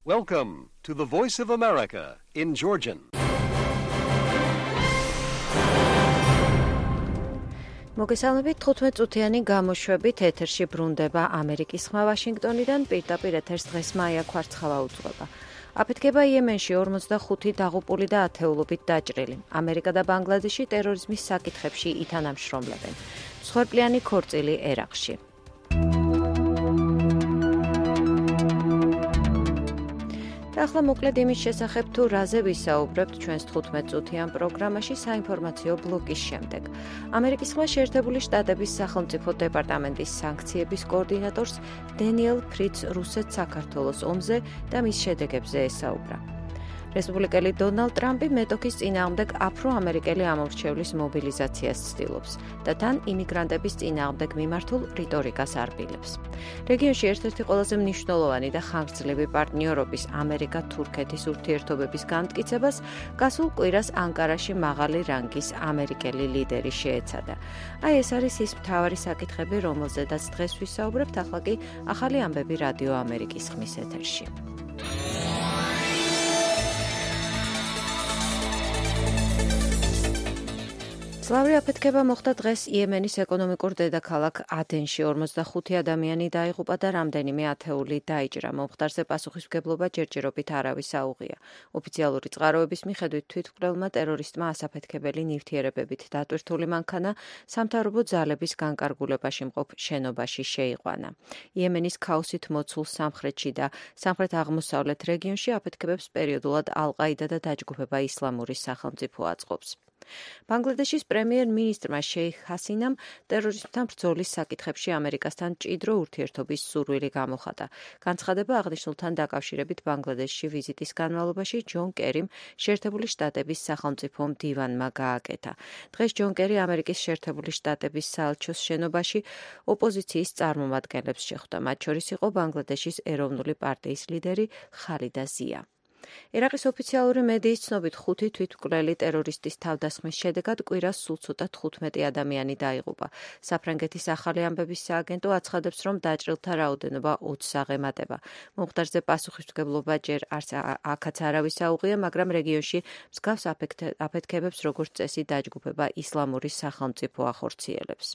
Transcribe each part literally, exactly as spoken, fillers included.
Welcome to the Voice of America in Georgian. მოგესალმებით თხუთმეტ წუთიანი გამოშვებით ეთერში ბრუნდება ამერიკის ხმა ვაშინგტონიდან პირდაპირ ეთერს დღეს მაია ქვარცხავა უძღვება. აფეთქება იემენში ორმოცდახუთი დაღუპული და ათეულობით დაჭრილი. ამერიკა და ბანგლადეში ტერორიზმის საკითხებში ითანამშრომლებენ. მსხვერპლიანი ქორწილი ერაყში. ახლა მოკლედ იმის შესახებ თუ რაზე ვისაუბრებთ ჩვენს თხუთმეტ წუთიან პროგრამაში საინფორმაციო ბლოკის შემდეგ. ამერიკის ხმა შეერთებული შტატების სახელმწიფო დეპარტამენტის სანქციების კოორდინატორს დენიელ ფრიცს რუსეთს საქართველოს ომზე და მის შედეგებზე ესაუბრა. რესპუბლიკელი დონალდ ტრამპი მეტოქის წინააღმდეგ აფრო-ამერიკელი ამორჩევლის მობილიზაციას ცდილობს და თან იმიგრანტების წინააღმდეგ მიმართულ რიტორიკას არბილებს. რეგიონში ერთ-ერთი ყველაზე მნიშვნელოვანი და ხანგრძლივი პარტნიორობის ამერიკა-თურქეთის ურთიერთობების განმტკიცებას გასულ კვირას ანკარაში მაღალი რანგის ამერიკელი ლიდერი შეეცადა. აი ეს არის ის მთავარი საკითხები, რომელზედაც დღეს ვისაუბრებთ, ახლა კი ახალი ამბები რადიო ამერიკის ხმის ეთერში. სლავური აფეთქება მოხდა დღეს იემენის ეკონომიკურ დედაქალაქ ადენში. ორმოცდახუთი ადამიანი დაიღუპა და რამდენიმე ათეული დაიჭრა. მომხდარზე პასუხისმგებლობა ჯერჯერობით არავის აუღია. ოფიციალური წყაროების მიხედვით თვითმკვლელმა ტერორისტმა ასაფეთქებელი ნივთიერებებით დატვირთული მანქანა სამთავრობო ძალების განკარგულებაში მყოფ შენობაში შეიყვანა. იემენის ქაოსით მოცულ სამხრეთში და სამხრეთ-აღმოსავლეთ რეგიონში აფეთქებებს პერიოდულად ალ-ყაიდა და დაჯგუფება ისლამური სახელმწიფო აწყობს. ბანგლადეშის პრემიერ-მინისტრმა შეიხ ჰასინამ ტერორიზმთან ბრძოლის საკითხებში ამერიკასთან მჭიდრო ურთიერთობის სურვილი გამოხატა. განცხადება აღნიშნულთან დაკავშირებით ბანგლადეშში ვიზიტის განმავლობაში ჯონ კერიმ შეერთებული შტატების სახელმწიფო მდივანმა გააკეთა. დღეს ჯონ კერი ამერიკის შეერთებული შტატების საელჩოს შენობაში ოპოზიციის წარმომადგენლებს შეხვდა. მათ შორის იყო ბანგლადეშის ეროვნული პარტიის ლიდერი ხალიდა ზია. ერაყის ოფიციალური მედიის ცნობით ხუთი თვითმკვლელი ტერორისტის თავდასხმის შედეგად კვირას სულ ცოტა თხუთმეტი ადამიანი დაიღუპა. საფრანგეთის ახალი ამბების სააგენტო აცხადებს, რომ დაჭრილთა რაოდენობა ოცს აღემატება. მომხდარზე პასუხისმგებლობა ჯერ არც აქაც არავის აუღია, მაგრამ რეგიონში მსგავს აფეთქებებს როგორც წესი დაჯგუფება ისლამური სახელმწიფო ახორციელებს.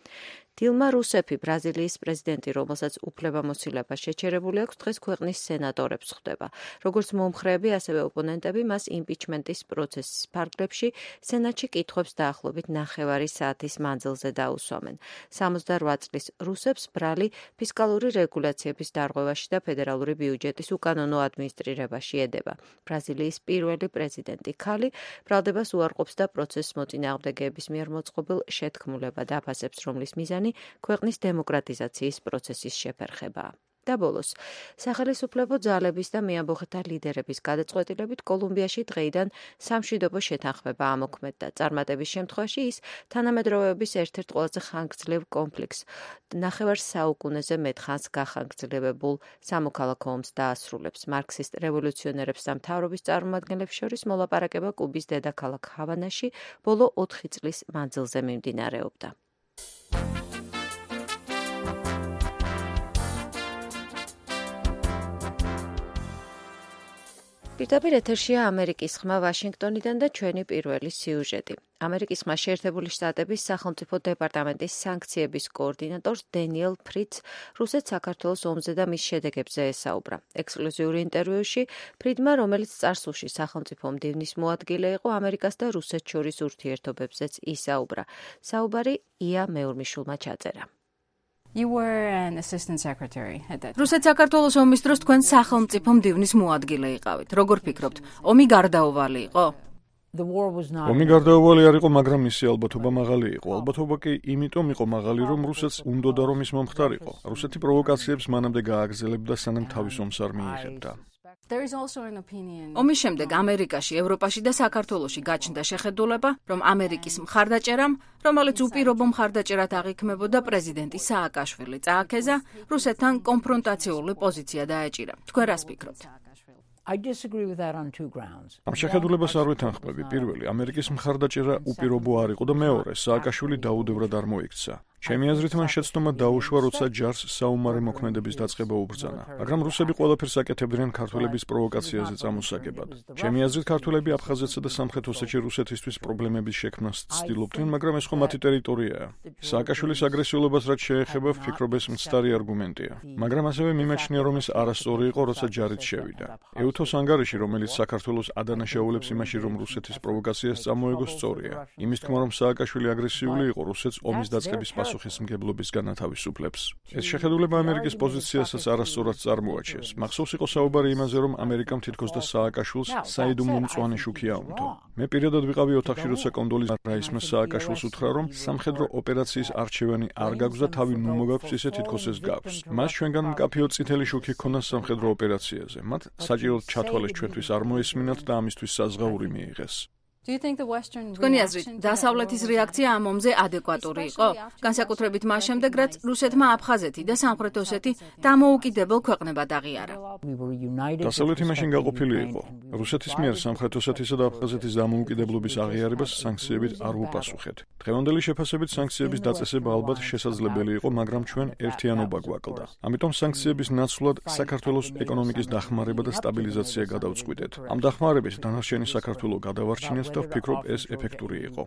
დილმა რუსეფი, ბრაზილიის პრეზიდენტი, რომელსაც უფლებამოსილება შეჩერებული აქვს, დღეს ქვეყნის სენატორებს ხვდება. როგორც მომხრეები, ასევე ოპონენტები მას იმპიჩმენტის პროცესის ფარგლებში სენატში კითხვებს დაახლოებით ნახევარი საათის მანძილზე დაუსვამენ. სამოცდარვა წლის რუსებს ბრალი ფისკალური რეგულაციების დარღვევაში და ფედერალური ბიუჯეტის უკანონო ადმინისტრირებაში ედება. ბრაზილიის პირველი პრეზიდენტი ქალი ბრალდებას უარყოფს და პროცესს მოწინააღმდეგეების მიერ მოწყობილ შეთქმულებად აფასებს, რომლის მიზანი ქვეყნის დემოკრატიზაციის პროცესის შეფერხებაა. და ბოლოს, სახელისუფლებო ძალების და მეამბოხეთა ლიდერების გადაწყვეტილებით კოლუმბიაში დღეიდან სამშვიდობო შეთანხმება ამოქმედდა. წარმატების შემთხვევაში ის თანამედროვეობის ერთ-ერთ ყველაზე ხანგრძლივ კონფლიქტს, ნახევარ საუკუნეზე მეტხანს გახანგრძლივებულ სამოქალაქო ომს დაასრულებს. მარქსისტ რევოლუციონერებს და მთავრობის წარმომადგენლებს შორის მოლაპარაკება კუბის დედაქალაქ ჰავანაში ბოლო ოთხი წლის მანძილზე მიმდინარეობდა. პირდაპირ ეთერშია ამერიკის ხმა ვაშინგტონიდან და ჩვენი პირველი სიუჟეტი. ამერიკის ხმა შეერთებული შტატების სახელმწიფო დეპარტამენტის სანქციების კოორდინატორს დენიელ ფრიცს რუსეთს საქართველოს ომზე და მის შედეგებზე ესაუბრა. ექსკლუზიური ინტერვიუში ფრიდმა, რომელიც წარსულში სახელმწიფო მდივნის მოადგილე იყო, ამერიკას და რუსეთს შორის ურთიერთობებზეც ისაუბრა. საუბარი ია მეურმიშვილმა ჩაწერა. You were an assistant secretary at that. რუსეთ საქართველოს ომის დროს თქვენ სახელმწიფო მდივნის მოადგილე იყავით. როგორ ფიქრობთ, ომი გარდაუვალი იყო? ომი გარდაუვალი არ იყო, მაგრამ მისი ალბათობა მაღალი იყო. ალბათობა კი იმიტომ იყო მაღალი, რომ რუსეთს უნდოდა რომ ის მომხდარიყო. რუსეთი პროვოკაციებს მანამდე გააგრძელებდა, სანამ თავის ომს არ მიიღებდა. ომის შემდეგ ამერიკაში, ევროპაში და საქართველოში გაჩნდა შეხედულება, რომ ამერიკის მხარდაჭერამ, რომელიც უპირობო მხარდაჭერად აღიქმებოდა პრეზიდენტი სააკაშვილი წააქეზა, რუსეთთან კონფრონტაციული პოზიცია დაეჭირა. თქვენ რას ფიქრობთ? ამ შეხედულებას არ ვეთანხმები. პირველი, ამერიკის მხარდაჭერა უპირობო არ იყო და მეორე, სააკაშვილი დაუდევრად არ მოიქცა. ჩემი აზრით მან შეცდომა დაუშვა, როცა ჯარს საომარი მოქმედების დაწყება უბრძანა, მაგრამ რუსები ყველაფერს აკეთებდნენ ქართველების პროვოკაციაზე წამოსაგებად. ჩემი აზრით ქართველები აფხაზეთსა და სამხრეთ ოსეთში რუსეთისთვის პრობლემების შექმნას ცდილობდნენ, მაგრამ ეს ხო მათი ტერიტორიაა. სააკაშვილის აგრესიულობას რაც შეეხება, ვფიქრობ ეს მცდარი არგუმენტია. მაგრამ ასევე მიმაჩნია, რომ ეს არასწორი იყო, როცა ჯარით შევიდა. ეუთოს ანგარიში, რომელიც საქართველოს ადანაშაულებს იმაში, რომ რუსეთის პროვოკაციას წამოეგო, სწორია. იმის თქმა, რომ სააკაშვილი აგრესიული იყო, რუსეთს ომის დაწყების პასუხისმგებლობისგან ათავისუფლებს. ეს შეხედულება ამერიკის პოზიციასაც არასწორად წარმოაჩენს. მახსოვს იყო საუბარი იმაზე, რომ ამერიკამ თითქოს და სააკაშვილს საიდუმლო მწვანე შუქი აუნთო. მე პირადად ვიყავი ოთახში, როცა კონდოლის რაისმა სააკაშვილს უთხრა, რომ სამხედრო ოპერაციის არჩევანი არ გაქვს და თავი ნუ მოგაქვს, ისე თითქოს ეს გაქვს. მას ჩვენგან მკაფიო წითელი შუქი ჰქონდა სამხედრო ოპერაციაზე. მათ საჭიროდ ჩათვალეს ჩვენთვის არ მოესმინათ და ამისთვის საზღაური მიიღეს. თქვენი აზრით, დასავლეთის რეაქცია ამ ომზე ადეკვატური იყო? განსაკუთრებით მას შემდეგ, რაც რუსეთმა აფხაზეთი და სამხრეთ ოსეთი დამოუკიდებელ ქვეყნებად აღიარა. დასავლეთი მაშინ გაყოფილი იყო. რუსეთის მიერ სამხრეთ ოსეთისა და აფხაზეთის დამოუკიდებლობის აღიარებას სანქციებით არ ვუპასუხეთ. დღევანდელი შეფასებით სანქციების დაწესება ალბათ შესაძლებელი იყო, მაგრამ ჩვენ ერთიანობა გვაკლდა. ამიტომ სანქციების ნაცვლად საქართველოს ეკონომიკის დახმარება და სტაბილიზაცია გადავწყვიტეთ. ამ დახმარებით დანარჩენი საქართველო გადავარჩინეთ და ვფიქრობ ეს ეფექტური იყო.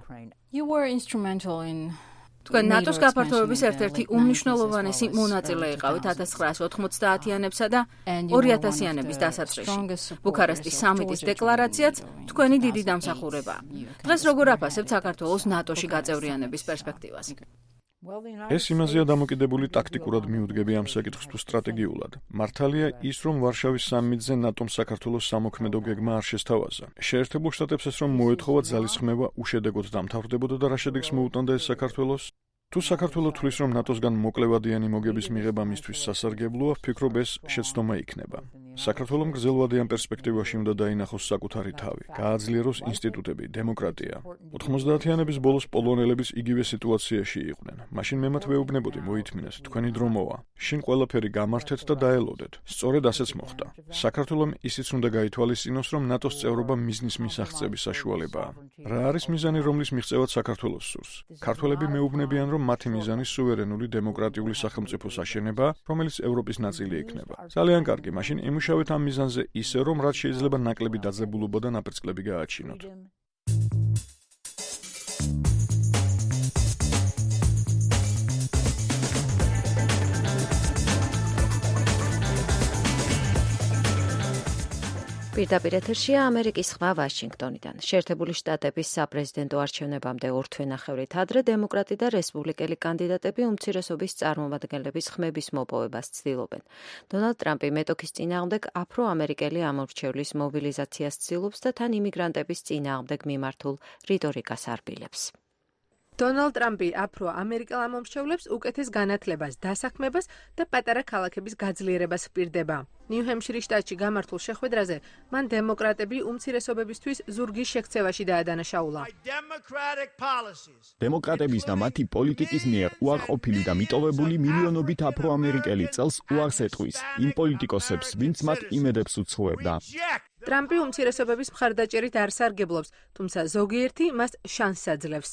თქვენ ნატოს გაფართოების ერთ-ერთი უმნიშვნელოვანესი მონაწილე იყავით ათას ცხრაასი ოთხმოცდაათიანებსა და ორიათასიანების დასაწყისში. ბუქარესტის სამიტის დეკლარაციაც თქვენი დიდი დამსახურებაა. დღეს როგორ აფასებთ საქართველოს ნატოში გაწევრიანების პერსპექტივას? ეს იმაზეა დამოკიდებული ტაქტიკურად მიუდგები ამ საკითხს თუ სტრატეგიულად. მართალია ის, რომ ვარშავის სამიტზე ნატომ საქართველოს სამოქმედო გეგმა არ შესთავაზა. შეერთებულ შტატებს ეს რომ მოეთხოვა ძალისხმევა უშედეგოდ დამთავრდებოდა და რა შედეგს მოუტანდა ეს საქართველოს? თუ საქართველო თვლის, რომ ნატოსგან მოკლევადიანი მოგების მიღება მისთვის სასარგებლოა, ვფიქრობ ეს შეცდომა იქნება. საქართველომ გრძელვადიან პერსპექტივაში უნდა დაინახოს საკუთარი თავი, გააძლიეროს ინსტიტუტები, დემოკრატია. ოთხმოცდაათიანების ბოლოს პოლონელების იგივე სიტუაციაში იყვნენ. მაშინ მე მათ ვეუბნებოდი, მოითმინეთ, თქვენი დრო მოვა. შინ ყველაფერი გამართეთ და დაელოდეთ. სწორედ ასეც მოხდა. საქართველომ ისიც უნდა გაითვალისწინოს, რომ ნატოს წევრობა მიზნის მისაღწევის საშუალებაა. რა არის მიზანი, რომლის მიღწევად საქართველოს სურს? ქართველები მეუბნებიან, რომ მათი მიზანი სუვერენული დემოკრატიული სახელმწიფოს აშენება, რომელიც ევროპის ნაწილი იქნება. ძალიან კარგი, მაშინ ემუშავეთ ამ მიზანზე ისე, რომ რაც შეიძლება ნაკლები დაძაბულობა და ნაპერწკლები გააჩინოთ. პირდაპირ ეთერშია ამერიკის ხმა ვაშინგტონიდან. შეერთებული შტატების საპრეზიდენტო არჩევნებამდე ორ თვენახევრით ადრე დემოკრატი და რესპუბლიკელი კანდიდატები უმცირესობის წარმომადგენლების ხმების მოპოვებას ცდილობენ. დონალდ ტრამპი მეტოქის წინააღმდეგ აფრო-ამერიკელი ამორჩევლის მობილიზაციას ცდილობს და თან იმიგრანტების წინააღმდეგ მიმართულ რიტორიკას არბილებს. დონალდ ტრამპი აფრო-ამერიკელ ამომრჩევლებს უკეთეს განათლებას, დასაქმებას და პატარა ქალაქების გაძლიერებას ჰპირდება. ნიუ-ჰემშირის შტატში გამართულ შეხვედრაზე მან დემოკრატები უმცირესობებისთვის ზურგის შექცევაში დაადანაშაულა. დემოკრატების და მათი პოლიტიკის მიერ უარყოფილი და მიტოვებული მილიონობით აფრო-ამერიკელი წელს უარს ეტყვის იმ პოლიტიკოსებს, ვინც მათ იმედებს უცხოებდა. ტრამპი უმცირესობების მხარდაჭერით არ სარგებლობს, თუმცა ზოგიერთი მას შანსს აძლევს.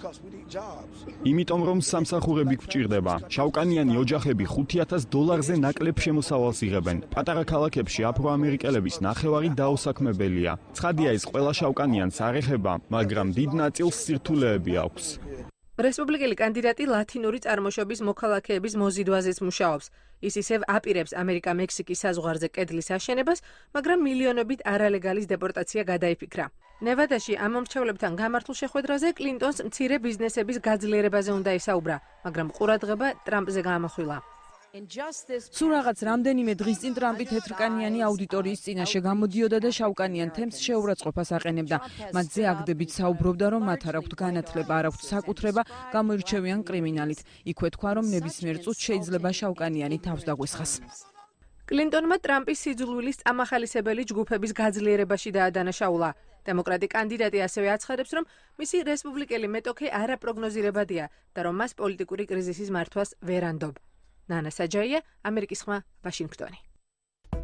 იმიტომ რომ სამსახურები გვჭირდება. შავკანიანი ოჯახები ხუთი ათას დოლარზე ნაკლებ შემოსავალს იღებენ. პატარა ქალაქებში აფრო-ამერიკელების ნახევარი დაუსაქმებელია. ცხადია ის ყველა შავკანიანს არ ეხება, მაგრამ დიდ ნაწილს სირთულეები აქვს. რესპუბლიკელი კანდიდატი ლათინური წარმოშობის მოქალაქეების მოზიდვაზეც მუშაობს. ის ისევ აპირებს ამერიკა-მექსიკის საზღვარზე კედლის აშენებას, მაგრამ მილიონობით არალეგალის დეპორტაცია გადაიფიქრა. ნევადაში ამომრჩევლებთან გამართულ შეხვედრაზე კლინტონს მცირე ბიზნესების გაძლიერებაზე უნდა ისაუბრა, მაგრამ ყურადღება ტრამპზე გაამახვილა. სულ რაღაც რამდენიმე დღის წინ ტრამპი თეთრკანიანი აუდიტორიის წინაშე გამოდიოდა და შავკანიან თემს შეურაცხყოფას აყენებდა. მათზე აგდებით საუბრობდა, რომ მათ არ აქვთ განათლება, არ აქვთ საკუთრება, გამოირჩევიან კრიმინალით. იქვე თქვა, რომ ნებისმიერ წუთს შეიძლება შავკანიანი თავს დაგვესხას. კლინტონმა ტრამპის სიძულვილის წამახალისებელი ჯგუფების გაძლიერებაში დაადანაშაულა. დემოკრატი კანდიდატი ასევე აცხადებს, რომ მისი რესპუბლიკელი მეტოქე არაპროგნოზირებადია და რომ მას პოლიტიკური კრიზისის მართვას ვერ ანდობ. ნანა საჯაია, ამერიკის ხმა, ვაშინგტონი.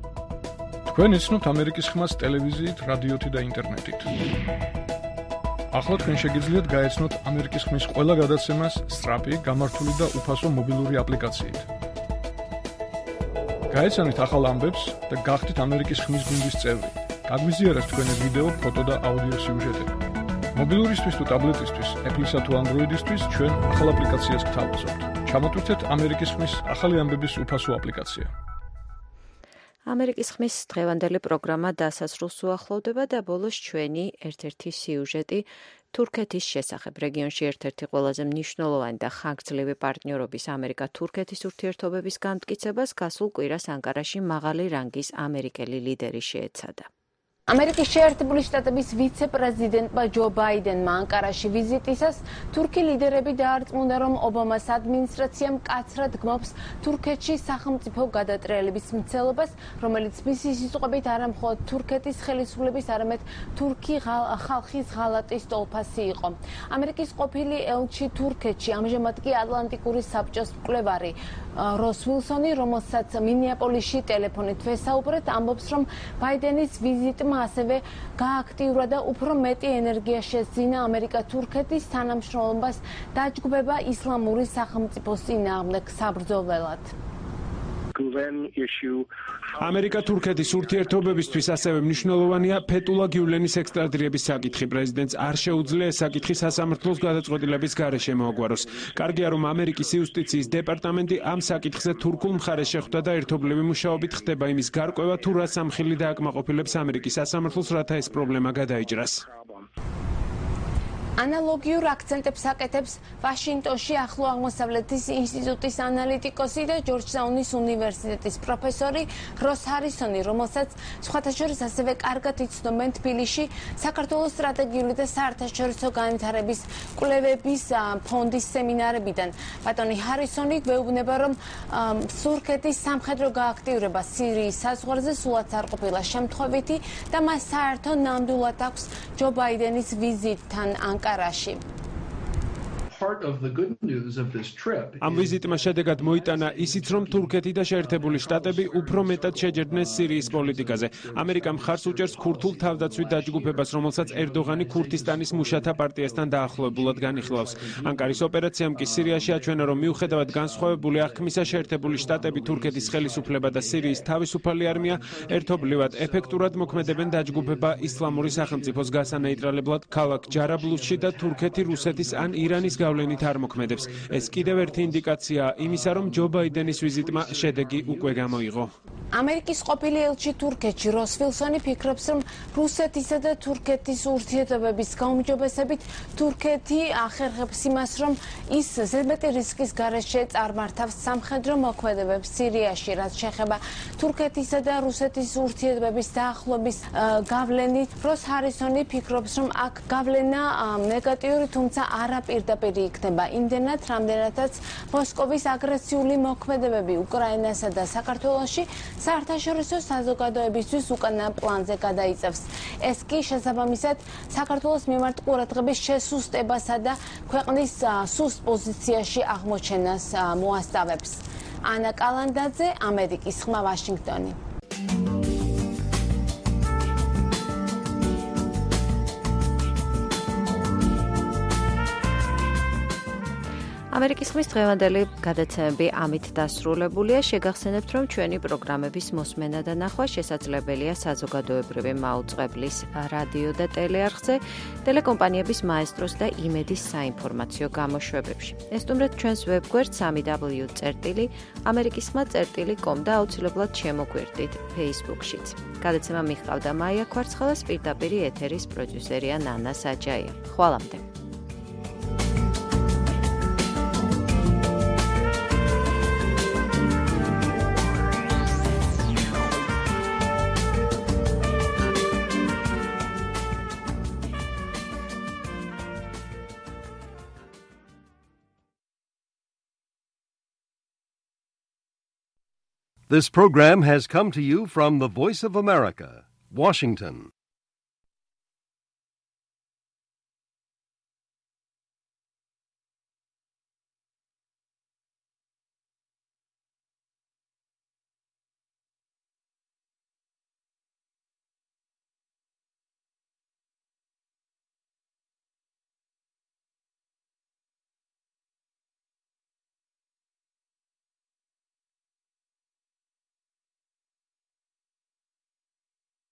თქვენ იცნობთ ამერიკის ხმას ტელევიზიით, რადიოთი და ინტერნეტით. ახლა თქვენ შეგიძლიათ გაეცნოთ ამერიკის ხმის ყველა გადაცემას სწრაფი, გამართული და უფასო მობილური აპლიკაციით. გაეცანით ახალ ამბებს და გახდით ამერიკის ხმის გუნდის წევრი. გაგვიზიარეთ თქვენი ვიდეო, ფოტო და აუდიო სიუჟეტები. მობილურისთვის თუ ტაბლეტისთვის, Apple-ისა თუ Android-ისთვის ჩვენ ახალ აპლიკაციას გთავაზობთ. ჩამოტვირთეთ ამერიკის ხმის ახალი ამბების უფასო აპლიკაცია. ამერიკის ხმის დღევანდელი პროგრამა დასასრულს უახლოვდება და ბოლოს ჩვენი ერთ-ერთი სიუჟეტი თურქეთის შესახებ. რეგიონში ერთ-ერთი ყველაზე მნიშვნელოვანი და ხანგრძლივი პარტნიორობის ამერიკა-თურქეთის ურთიერთობების განმტკიცებას გასულ კვირას ანკარაში მაღალი რანგის ამერიკელი ლიდერი შეეცადა. ამერიკის შეერთებული შტატების ვიცე-პრეზიდენტმა ჯო ბაიდენმა ანკარაში ვიზიტისას თურქი ლიდერები დაარწმუნდა, რომ ობამას ადმინისტრაცია მკაცრად გმობს თურქეთში სახელმწიფო გადატრიალების მცდელობას, რომელიც მისი სიტყვებით არა მხოლოდ თურქეთის ხელისუფლების, არამედ თურქი ხალხის ღალატის ტოლფასი იყო. ამერიკის ყოფილი ელჩი თურქეთში, ამჟამად კი ატლანტიკური საბჭოს მკვლევარი როს ვილსონი, რომელსაც მინეაპოლისში ტელეფონით ვესაუბრეთ, ამბობს, რომ ბაიდენის ვიზიტმა ასევე გააქტიურა და უფრო მეტი ენერგია შესძინა ამერიკა-თურქეთის თანამშრომლობას დაჯგუფება ისლამური სახელმწიფოს წინააღმდეგ საბრძოლველად. ამერიკა-თურქეთის ურთიერთობებისთვის ასევე მნიშვნელოვანია ფეტულა გიულენის ექსტრადირების საკითხი. პრეზიდენტს არ შეუძლია ეს საკითხი სასამართლოს გადაწყვეტილების გარეშე მოაგვაროს. კარგია, რომ ამერიკის იუსტიციის დეპარტამენტი ამ საკითხზე თურქულ მხარეს შეხვდა და ერთობლივი მუშაობით ხდება იმის გარკვევა, თუ რა სამხილი დააკმაყოფილებს ამერიკის სასამართლოს, რათა ეს პრობლემა გადაიჭრას. ანალოგიურ აქცენტებს აკეთებს ვაშინგტონში ახლო აღმოსავლეთის ინსტიტუტის ანალიტიკოსი და ჯორჯტაუნის უნივერსიტეტის პროფესორი როს ჰარისონი, რომელსაც სხვათა შორის ასევე კარგად იცნობენ თბილისში საქართველოს სტრატეგიული და საერთაშორისო განვითარების კვლევების ფონდის სემინარებიდან. ბატონი ჰარისონი გვეუბნება, რომ თურქეთის სამხედრო გააქტიურება სირიის საზღვარზე სულაც არ ყოფილა შემთხვევითი და მას საერთო ნამდვილად აქვს ჯო ბაიდენის ვიზიტთან ანკარაში. ამ ვიზიტმა შედეგად მოიტანა ისიც, რომ თურქეთი და შეერთებული შტატები უფრო მეტად შეჯერდნენ სირიის პოლიტიკაზე. ამერიკა მხარს უჭერს ქურთულ თავდაცვით დაჯგუფებას, რომელსაც ერდოღანი ქურთისტანის მუშათა პარტიასთან დაახლოებულად განიხილავს. ანკარის ოპერაციამ კი სირიაში აჩვენა, რომ მიუხედავად განსხვავებული აღქმისა, შეერთებული შტატები, თურქეთის ხელისუფლება და სირიის თავისუფალი არმია ერთობლივად ეფექტურად მოქმედებენ დაჯგუფება ისლამური სახელმწიფოს გასანეიტრალებლად ქალაქ ჯარაბლუსში და თურქეთი რუსეთის ან ირანის გავლენით არ მოქმედებს. ეს კიდევ ერთი ინდიკაციაა იმისა, რომ ჯო ბაიდენის ვიზიტმა შედეგი უკვე გამოიღო. ამერიკის ყოფილი ელჩი თურქეთში როს ვილსონი ფიქრობს, რომ რუსეთისა და თურქეთის ურთიერთობების გაუმჯობესებით თურქეთი ახერხებს იმას, რომ ის ზედმეტი რისკის გარეშე წარმართავს სამხედრო მოქმედებებს სირიაში, რაც შეეხება თურქეთისა და რუსეთის ურთიერთობების დაახლოების გავლენით. როს ჰარისონი ფიქრობს, რომ აქ გავლენა ნეგატიური, თუმცა არა პირდაპირ იქნება იმდენად, რამდენადაც მოსკოვის აგრესიული მოქმედებები უკრაინასა და საქართველოში საერთაშორისო საზოგადოებისთვის უკანა პლანზე გადაიწევს. ეს კი შესაბამისად საქართველოს მიმართ ყურადღების შესუსტებასა და ქვეყნის სუსტ პოზიციაში აღმოჩენას მოასწავებს. ანა კალანდაძე, ამერიკის ხმა, ვაშინგტონი. ამერიკის ხმის დღევანდელი გადაცემები ამით დასრულებულია. შეგახსენებთ, რომ ჩვენი პროგრამების მოსმენა და ნახვა შესაძლებელია საზოგადოებრივი მაუწყებლის რადიო და ტელეარხზე, ტელეკომპანიების მაესტროს და იმედის საინფორმაციო გამოშვებებში. ესტუმრეთ ჩვენს ვებგვერდს სამი დაბლიუ წერტილი ამერიკის ხმა წერტილი კომ და აუცილებლად შემოგვერდით Facebook-შიც. გადაცემა მიხავდა მაია ქვარცხელას, პირდაპირ ეთერის პროდიუსერია ნანა საჯაია. ხვალამდე. This program has come to you from the Voice of America, Washington.